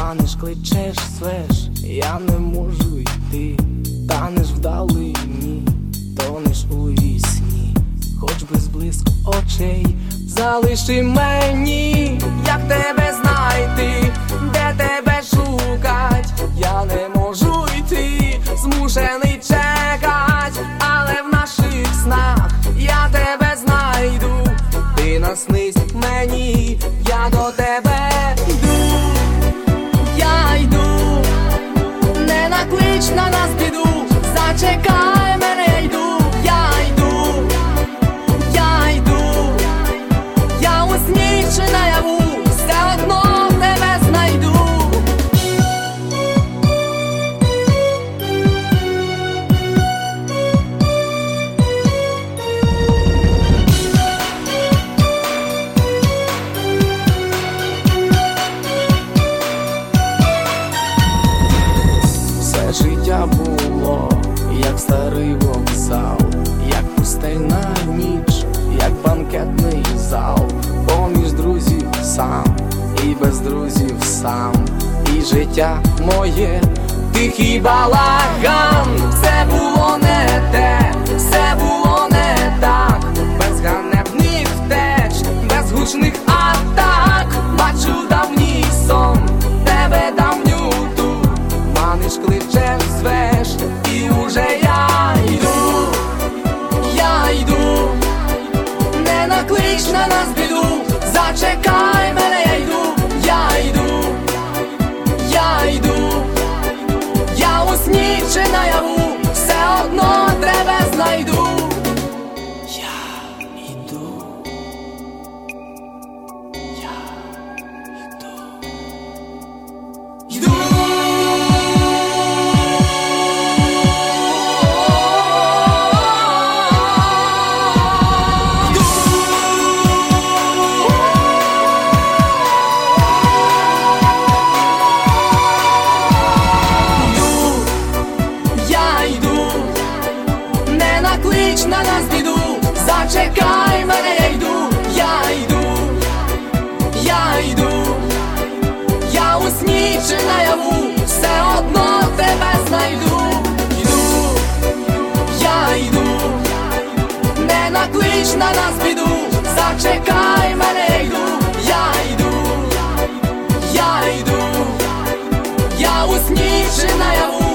маниш, кличеш, свеш, я не можу йти. Танеш вдалині, тонеш у вісні, хоч без блиску очей, залиши мені, як тебе знайти, де тебе шукать, я не можу йти, змушений чекать, але в наших снах я тебе знайду, ти наснись мені, я до тебе йду, я йду, не наклич на нас біду, зачекай мене, йду, я йду, я йду, я у сні чи наяву, все одно тебе знайду. Все життя було, як старий вокзал, як пустельна ніч, як банкетний зал, поміж друзів сам, і без друзів сам, і життя моє тихий балаган. Все було не те, все було не так, без ганебних втеч, без гучних атак. Бачу давній сон, тебе давню ту, маниш, кличеш, звеш, і уже я йду, я йду, не наклич на нас біду, зачекай мене, я йду, я йду, я йду, я у сні чи наяву, все одно тебе знайду. Я йду, я йду, йду. Клич на нас біду, зачекай мене, я йду, я йду, я йду, я у сні чи наяву, все одно тебе знайду. Йду, я йду, не наклич на нас біду, зачекай мене, я йду, я йду, я йду, я у сні чи наяву.